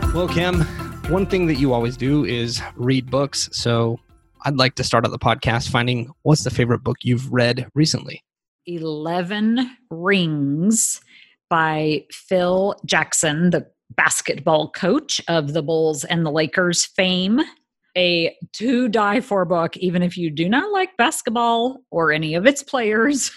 Well, Kim, one thing that you always do is read books. So I'd like to start out the podcast finding what's the favorite book you've read recently? 11 Rings by Phil Jackson, the basketball coach of the Bulls and the Lakers fame. A to die for book, even if you do not like basketball or any of its players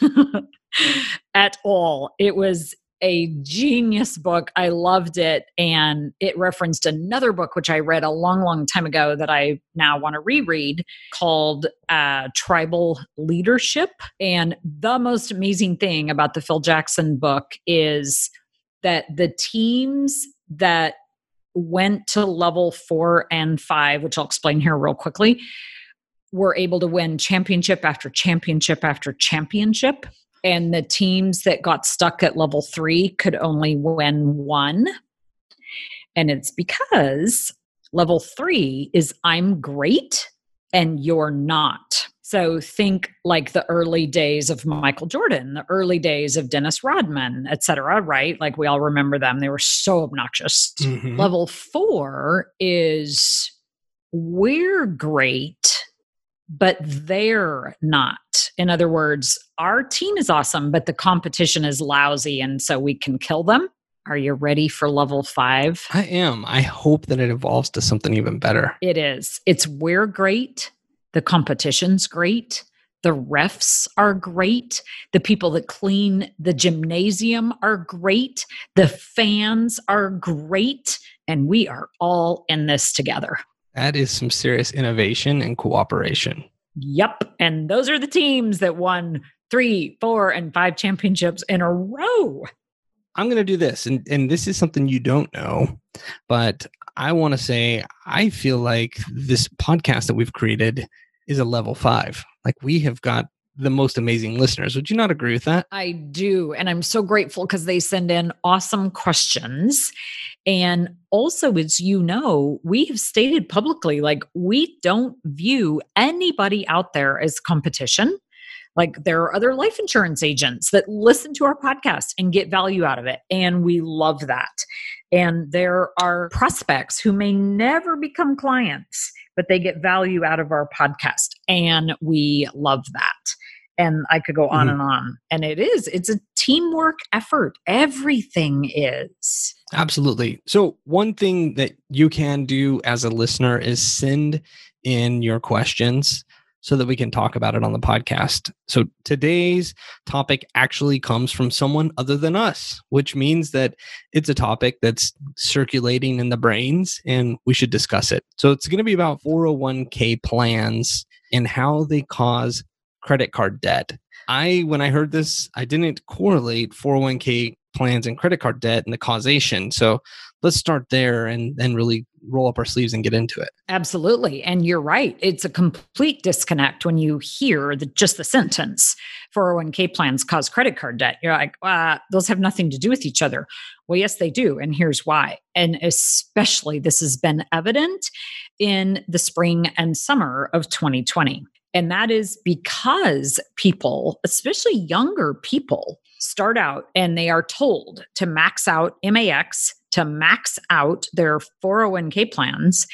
at all. It was a genius book. I loved it. And it referenced another book, which I read a long, long time ago that I now want to reread called Tribal Leadership. And the most amazing thing about the Phil Jackson book is that the teams that went to level 4 and 5, which I'll explain here real quickly, were able to win championship after championship after championship. And the teams that got stuck at level 3 could only win one. And it's because level 3 is I'm great and you're not. So think like the early days of Michael Jordan, the early days of Dennis Rodman, et cetera, right? Like we all remember them. They were so obnoxious. Mm-hmm. Level 4 is we're great, but they're not. In other words, our team is awesome, but the competition is lousy, and so we can kill them. Are you ready for level 5? I am. I hope that it evolves to something even better. It is. It's we're great. The competition's great. The refs are great. The people that clean the gymnasium are great. The fans are great. And we are all in this together. That is some serious innovation and cooperation. Yep. And those are the teams that won 3, 4, and 5 championships in a row. I'm going to do this. And this is something you don't know, but I want to say, I feel like this podcast that we've created is a level 5. Like we have got the most amazing listeners. Would you not agree with that? I do. And I'm so grateful because they send in awesome questions. And also, as you know, we have stated publicly, like we don't view anybody out there as competition. Like there are other life insurance agents that listen to our podcast and get value out of it. And we love that. And there are prospects who may never become clients, but they get value out of our podcast. And we love that. And I could go on and on. And it's a teamwork effort. Everything is. Absolutely. So one thing that you can do as a listener is send in your questions so that we can talk about it on the podcast. So today's topic actually comes from someone other than us, which means that it's a topic that's circulating in the brains and we should discuss it. So it's going to be about 401k plans and how they cause credit card debt. When I heard this, I didn't correlate 401k plans and credit card debt and the causation. So let's start there and then really roll up our sleeves and get into it. Absolutely. And you're right. It's a complete disconnect when you hear just the sentence 401k plans cause credit card debt. You're like, those have nothing to do with each other. Well, yes, they do. And here's why. And especially this has been evident in the spring and summer of 2020. And that is because people, especially younger people, start out and they are told to max out MAX, to max out their 401k plans,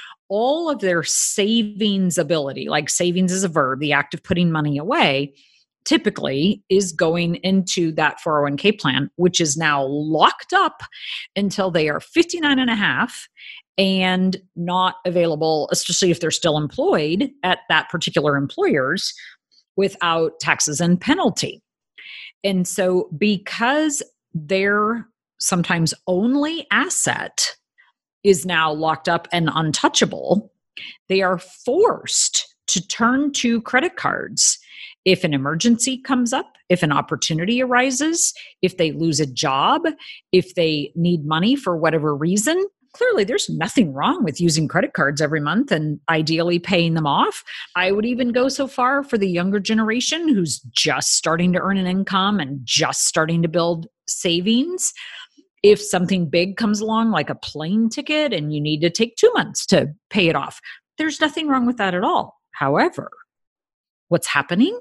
all of their savings ability, like savings is a verb, the act of putting money away, typically is going into that 401k plan, which is now locked up until they are 59 and a half and not available, especially if they're still employed at that particular employer's, without taxes and penalty. And so because their sometimes only asset is now locked up and untouchable, they are forced to turn to credit cards if an emergency comes up, if an opportunity arises, if they lose a job, if they need money for whatever reason. Clearly, there's nothing wrong with using credit cards every month and ideally paying them off. I would even go so far for the younger generation who's just starting to earn an income and just starting to build savings. If something big comes along, like a plane ticket, and you need to take 2 months to pay it off, there's nothing wrong with that at all. However, what's happening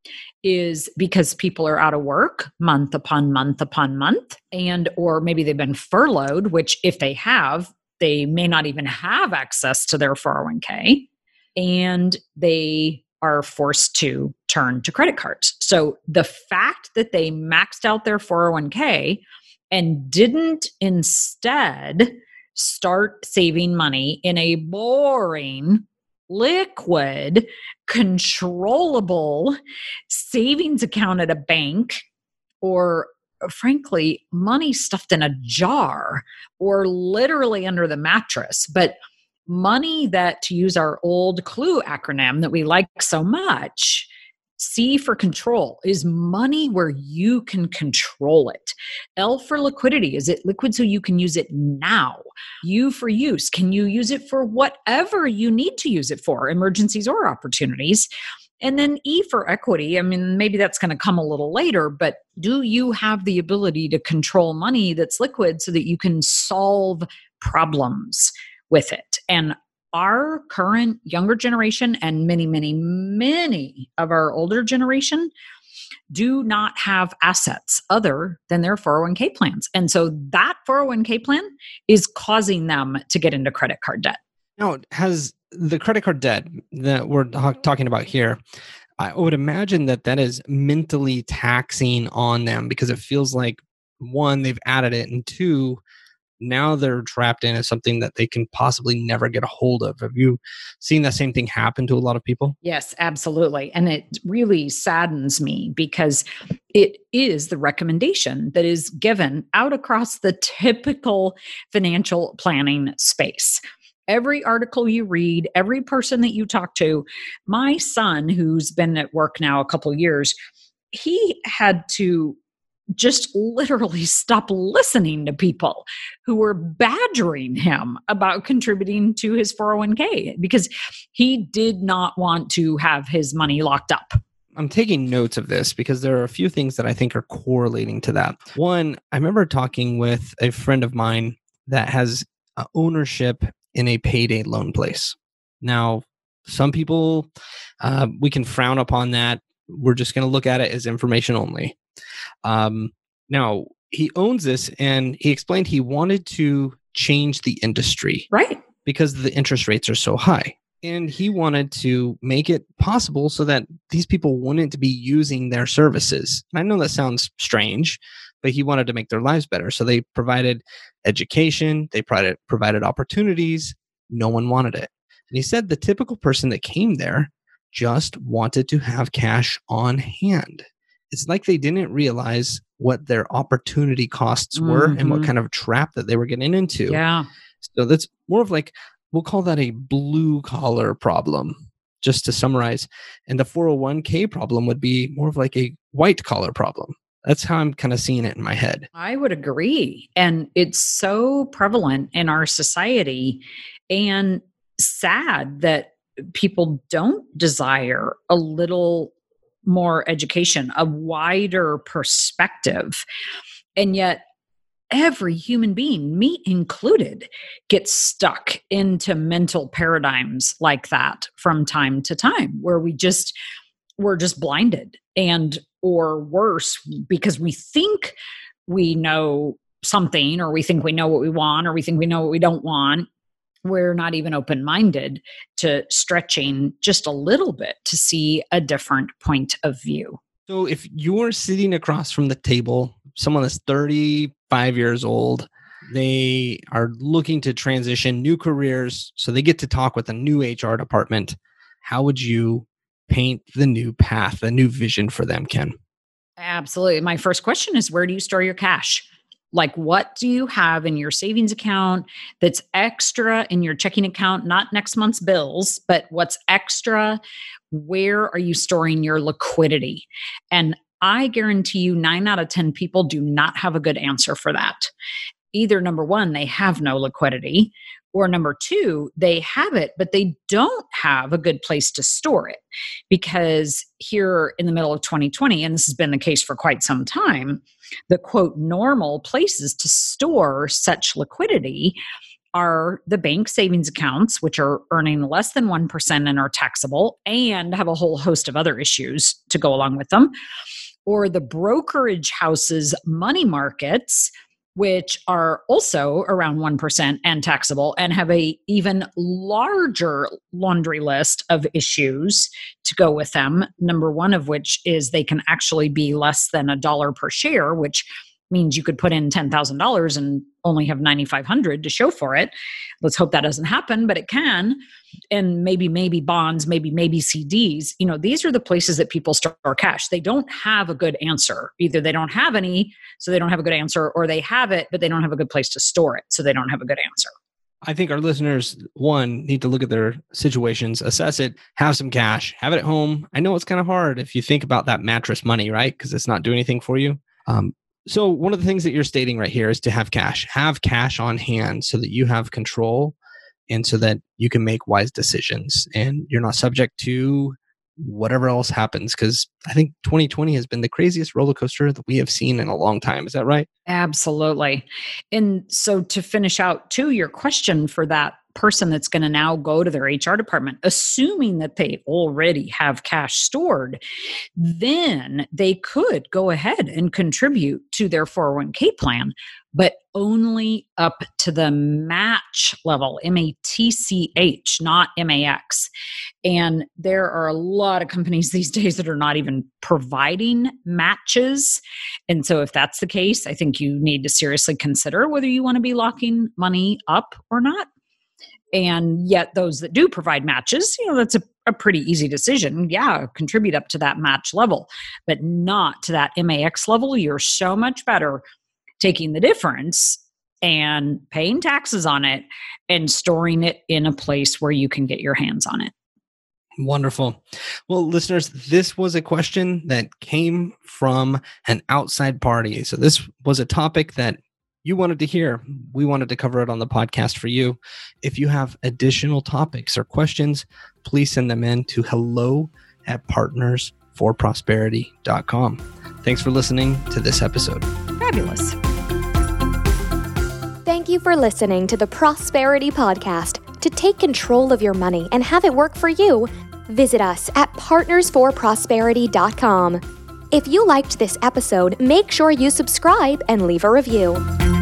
is because people are out of work month upon month upon month, and or maybe they've been furloughed, which if they have, They may not even have access to their 401k, and they are forced to turn to credit cards. So the fact that they maxed out their 401k and didn't instead start saving money in a boring, liquid, controllable savings account at a bank, or frankly, money stuffed in a jar or literally under the mattress, but money that, to use our old CLUE acronym that we like so much, C for control, is money where you can control it. L for liquidity, is it liquid so you can use it now? U for use, can you use it for whatever you need to use it for, emergencies or opportunities? And then E for equity, I mean, maybe that's going to come a little later, but do you have the ability to control money that's liquid so that you can solve problems with it? And our current younger generation and many, many, many of our older generation do not have assets other than their 401k plans. And so that 401k plan is causing them to get into credit card debt. Now, has the credit card debt that we're talking about here, I would imagine that is mentally taxing on them, because it feels like, one, they've added it, and two, now they're trapped in as something that they can possibly never get a hold of. Have you seen that same thing happen to a lot of people? Yes, absolutely. And it really saddens me because it is the recommendation that is given out across the typical financial planning space. Every article you read, every person that you talk to, my son, who's been at work now a couple of years, he had to just literally stop listening to people who were badgering him about contributing to his 401k because he did not want to have his money locked up. I'm taking notes of this because there are a few things that I think are correlating to that. One, I remember talking with a friend of mine that has ownership in a payday loan place. Now, some people, we can frown upon that. We're just going to look at it as information only. Now, he owns this, and he explained he wanted to change the industry. Right. Because the interest rates are so high. And he wanted to make it possible so that these people wouldn't be using their services. And I know that sounds strange, but he wanted to make their lives better. So they provided education, they provided opportunities. No one wanted it. And he said the typical person that came there just wanted to have cash on hand. It's like they didn't realize what their opportunity costs were and what kind of trap that they were getting into. Yeah. So that's more of like, we'll call that a blue collar problem, just to summarize. And the 401k problem would be more of like a white collar problem. That's how I'm kind of seeing it in my head. I would agree. And it's so prevalent in our society, and sad that people don't desire a little more education, a wider perspective. And yet every human being, me included, gets stuck into mental paradigms like that from time to time, where we're just blinded, and or worse, because we think we know something, or we think we know what we want, or we think we know what we don't want. We're not even open-minded to stretching just a little bit to see a different point of view. So if you're sitting across from the table, someone that's 35 years old, they are looking to transition new careers, so they get to talk with a new HR department, how would you paint the new path, the new vision for them, Ken? Absolutely. My first question is, where do you store your cash? Like, what do you have in your savings account that's extra in your checking account, not next month's bills, but what's extra? Where are you storing your liquidity? And I guarantee you 9 out of 10 people do not have a good answer for that. Either number one, they have no liquidity, or number two, they have it, but they don't have a good place to store it. Because here in the middle of 2020, and this has been the case for quite some time, the quote normal places to store such liquidity are the bank savings accounts, which are earning less than 1% and are taxable and have a whole host of other issues to go along with them, or the brokerage houses' money markets, which are also around 1% and taxable and have a even larger laundry list of issues to go with them. Number one of which is they can actually be less than $1 per share, which means you could put in $10,000 and only have $9,500 to show for it. Let's hope that doesn't happen, but it can. And maybe bonds, maybe CDs. These are the places that people store cash. They don't have a good answer. Either they don't have any, so they don't have a good answer, or they have it, but they don't have a good place to store it, so they don't have a good answer. I think our listeners, one, need to look at their situations, assess it, have some cash, have it at home. I know it's kind of hard if you think about that mattress money, right? Because it's not doing anything for you. So one of the things that you're stating right here is to have cash on hand so that you have control and so that you can make wise decisions and you're not subject to whatever else happens. Because I think 2020 has been the craziest roller coaster that we have seen in a long time. Is that right? Absolutely. And so to finish out too, your question for that person that's going to now go to their HR department, assuming that they already have cash stored, then they could go ahead and contribute to their 401k plan, but only up to the match level, MATCH, not MAX. And there are a lot of companies these days that are not even providing matches. And so if that's the case, I think you need to seriously consider whether you want to be locking money up or not. And yet those that do provide matches, that's a pretty easy decision. Yeah, contribute up to that match level, but not to that MAX level. You're so much better taking the difference and paying taxes on it and storing it in a place where you can get your hands on it. Wonderful. Well, listeners, this was a question that came from an outside party. So this was a topic that you wanted to hear. We wanted to cover it on the podcast for you. If you have additional topics or questions, please send them in to hello@partnersforprosperity.com. Thanks for listening to this episode. Fabulous. Thank you for listening to the Prosperity Podcast. To take control of your money and have it work for you, visit us at partnersforprosperity.com. If you liked this episode, make sure you subscribe and leave a review.